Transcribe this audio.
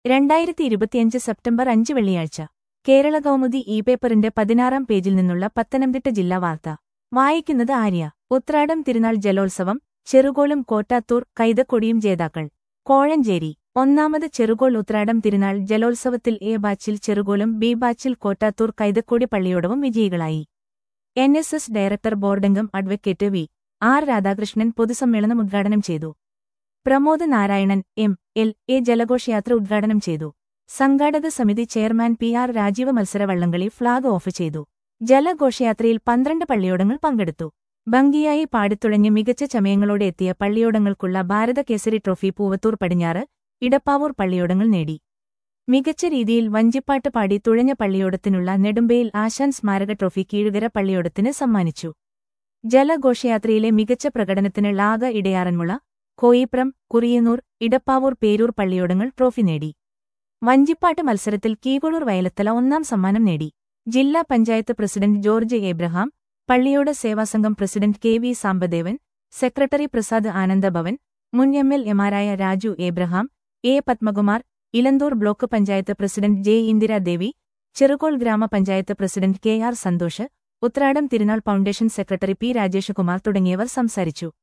2025 September 5 വെള്ളിയാഴ്ച കേരള കൗമുദി പേപ്പറിന്റെ 16-ാം പേജിൽ നിന്നുള്ള പത്തനംതിട്ട ജില്ലാ വാർത്ത വായിക്കുന്നത് ആര്യ. ഉത്രാടം തിരുനാൾ ജലോത്സവം ചെറുകോളും കോട്ടാത്തൂർ കൈതക്കൊടിയും ജേതാക്കൾ. കോഴഞ്ചേരി ഒന്നാമത് ചെറുകോൾ ഉത്രാടം തിരുനാൾ ജലോത്സവത്തിൽ എ ബാച്ചിൽ ചെറുകോളും ബി ബാച്ചിൽ കോട്ടാത്തൂർ കൈതക്കൊടി പള്ളിയോടവും വിജയികളായി. NSS ഡയറക്ടർ ബോർഡംഗം അഡ്വക്കേറ്റ് വി. ആർ. രാധാകൃഷ്ണൻ പൊതുസമ്മേളനം ഉദ്ഘാടനം ചെയ്തു. പ്രമോദ് നാരായണൻ MLA ജലഘോഷയാത്ര ഉദ്ഘാടനം ചെയ്തു. സംഘാടക സമിതി ചെയർമാൻ PR രാജീവ് മത്സര വള്ളംകളി ഫ്ളാഗ് ഓഫ് ചെയ്തു. ജലഘോഷയാത്രയിൽ 12 പള്ളിയോടങ്ങൾ പങ്കെടുത്തു. ഭംഗിയായി പാടിത്തുഴഞ്ഞ് മികച്ച ചമയങ്ങളോടെ എത്തിയ പള്ളിയോടങ്ങൾക്കുള്ള ഭാരത കേസരി ട്രോഫി പൂവത്തൂർ പടിഞ്ഞാറ് ഇടപ്പാവൂർ പള്ളിയോടങ്ങൾ നേടി. മികച്ച രീതിയിൽ വഞ്ചിപ്പാട്ട് പാടി തുഴഞ്ഞ പള്ളിയോടത്തിനുള്ള നെടുമ്പയിൽ ആശാൻ സ്മാരക ട്രോഫി കീഴുകര പള്ളിയോടത്തിന് സമ്മാനിച്ചു. ജലഘോഷയാത്രയിലെ മികച്ച പ്രകടനത്തിന് ളാഗ ഇടയാറന്മുള, കോയിപ്രം, കുറിയന്നൂർ, ഇടപ്പാവൂർ പേരൂർ പള്ളിയോടങ്ങൾ ട്രോഫി നേടി. വഞ്ചിപ്പാട്ട് മത്സരത്തിൽ കീകൊളൂർ വയലത്തല 1-ാം സമ്മാനം നേടി. ജില്ലാ panchayat president George Abraham, Palliyoda Sevasangham president KV Sambadevan, secretary Prasad Anandabhavan, മുൻ MLAമാരായ Raju Abraham, A. Padmakumar, Elanthoor block panchayat president J. Indiradevi, Cherukol ഗ്രാമപഞ്ചായത്ത് പ്രസിഡന്റ് KR സന്തോഷ്, ഉത്രാടം തിരുനാൾ ഫൗണ്ടേഷൻ സെക്രട്ടറി P. രാജേഷകുമാർ തുടങ്ങിയവർ സംസാരിച്ചു.